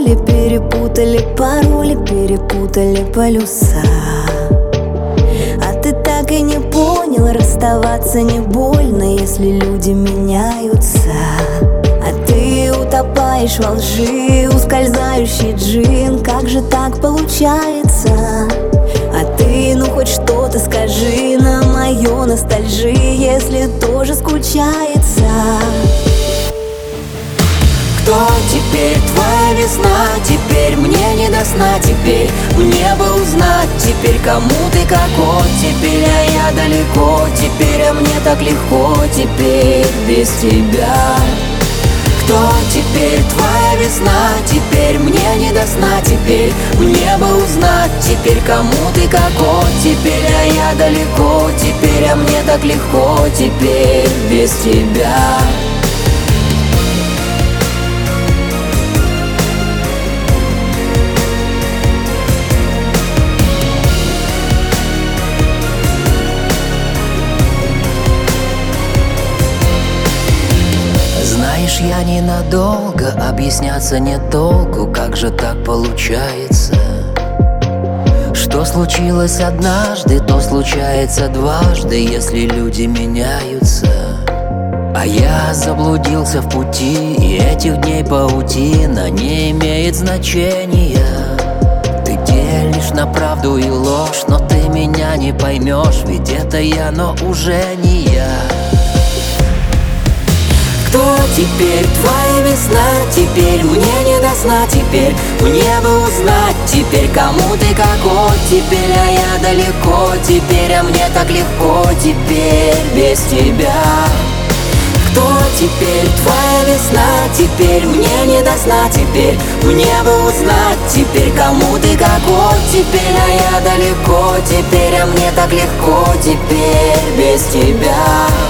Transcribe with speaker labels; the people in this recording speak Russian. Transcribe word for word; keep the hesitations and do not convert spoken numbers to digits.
Speaker 1: роли, перепутали пароли, перепутали полюса. А ты так и не понял, расставаться не больно, если люди меняются. А ты утопаешь во лжи, ускользающий джин. Как же так получается? А ты, ну хоть что-то скажи на мою ностальжи, если тоже скучается. Кто теперь твоя весна? Теперь мне не до сна. Теперь мне бы узнать. Теперь кому ты какой? Теперь а я далеко. Теперь а мне так легко. Теперь без тебя. Кто теперь твоя весна? Теперь мне не до сна. Теперь мне бы узнать. Теперь кому ты какой? Теперь а я далеко. Теперь а мне так легко. Теперь без тебя.
Speaker 2: Знаешь, я ненадолго, объясняться не толку. Как же так получается? Что случилось однажды, то случается дважды, если люди меняются. А я заблудился в пути, и этих дней паутина не имеет значения. Ты делишь на правду и ложь, но ты меня не поймешь, ведь это я, но уже не я.
Speaker 1: Кто теперь твоя весна? Теперь мне не до сна. Теперь мне бы узнать. Теперь кому ты какой? Теперь а я далеко. Теперь а мне так легко. Теперь без тебя. Кто теперь твоя весна? Теперь мне не до сна. Теперь мне бы узнать. Теперь кому ты какой? Теперь а я далеко. Теперь а мне так легко. Теперь без тебя.